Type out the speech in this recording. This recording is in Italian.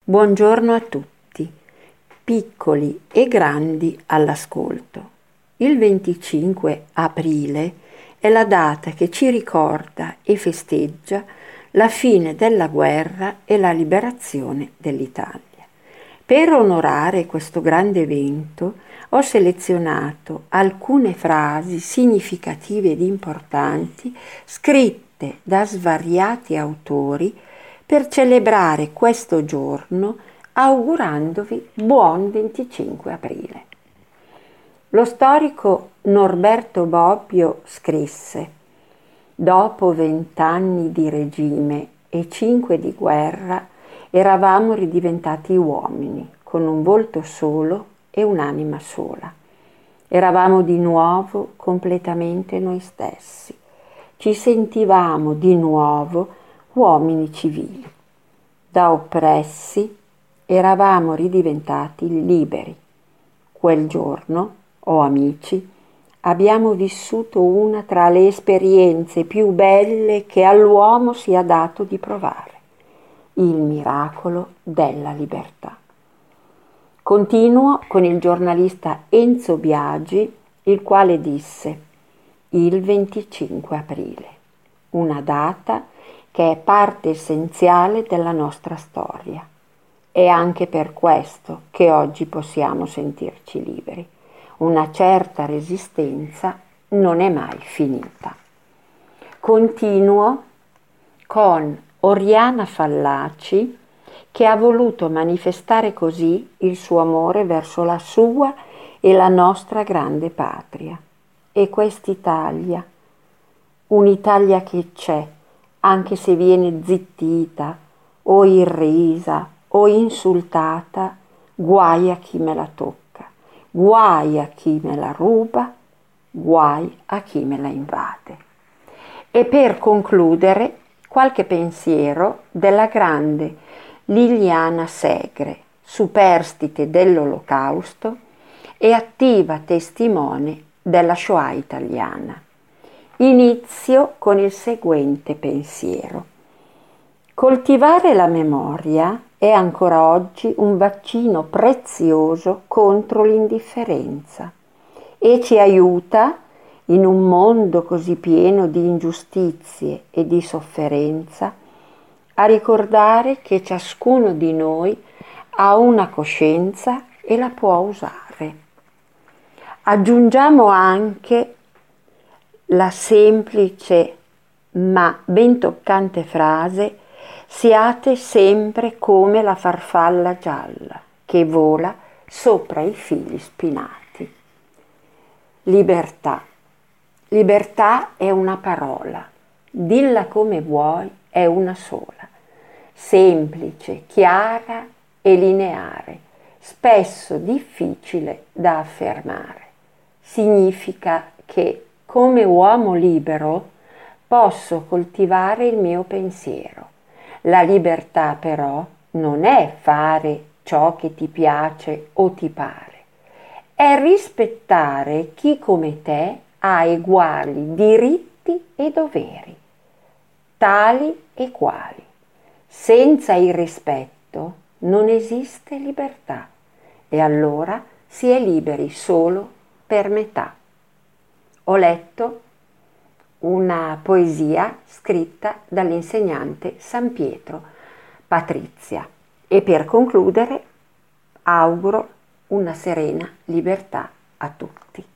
Buongiorno a tutti, piccoli e grandi all'ascolto. Il 25 aprile è la data che ci ricorda e festeggia la fine della guerra e la liberazione dell'Italia. Per onorare questo grande evento ho selezionato alcune frasi significative ed importanti scritte da svariati autori per celebrare questo giorno augurandovi buon 25 aprile. Lo storico Norberto Bobbio scrisse: dopo 20 anni di regime e 5 di guerra, eravamo ridiventati uomini, con un volto solo e un'anima sola. Eravamo di nuovo completamente noi stessi. Ci sentivamo di nuovo uomini civili. Da oppressi eravamo ridiventati liberi. Quel giorno, o amici, abbiamo vissuto una tra le esperienze più belle che all'uomo sia dato di provare, il miracolo della libertà. Continuo con il giornalista Enzo Biagi, il quale disse: il 25 aprile, una data che è parte essenziale della nostra storia. È anche per questo che oggi possiamo sentirci liberi. Una certa resistenza non è mai finita. Continuo con Oriana Fallaci, che ha voluto manifestare così il suo amore verso la sua e la nostra grande patria. E quest'Italia, un'Italia che c'è, anche se viene zittita o irrisa o insultata, guai a chi me la tocca, guai a chi me la ruba, guai a chi me la invade. E per concludere, qualche pensiero della grande Liliana Segre, superstite dell'Olocausto e attiva testimone della Shoah italiana. Inizio con il seguente pensiero. Coltivare la memoria è ancora oggi un vaccino prezioso contro l'indifferenza e ci aiuta, in un mondo così pieno di ingiustizie e di sofferenza, a ricordare che ciascuno di noi ha una coscienza e la può usare. Aggiungiamo anche la semplice ma ben toccante frase: siate sempre come la farfalla gialla che vola sopra i fili spinati. Libertà. Libertà è una parola, dilla come vuoi, è una sola, semplice, chiara e lineare, spesso difficile da affermare. Significa che, come uomo libero, posso coltivare il mio pensiero. La libertà però non è fare ciò che ti piace o ti pare, è rispettare chi come te ha uguali diritti e doveri, tali e quali. Senza il rispetto non esiste libertà e allora si è liberi solo per metà. Ho letto una poesia scritta dall'insegnante San Pietro Patrizia e per concludere auguro una serena libertà a tutti.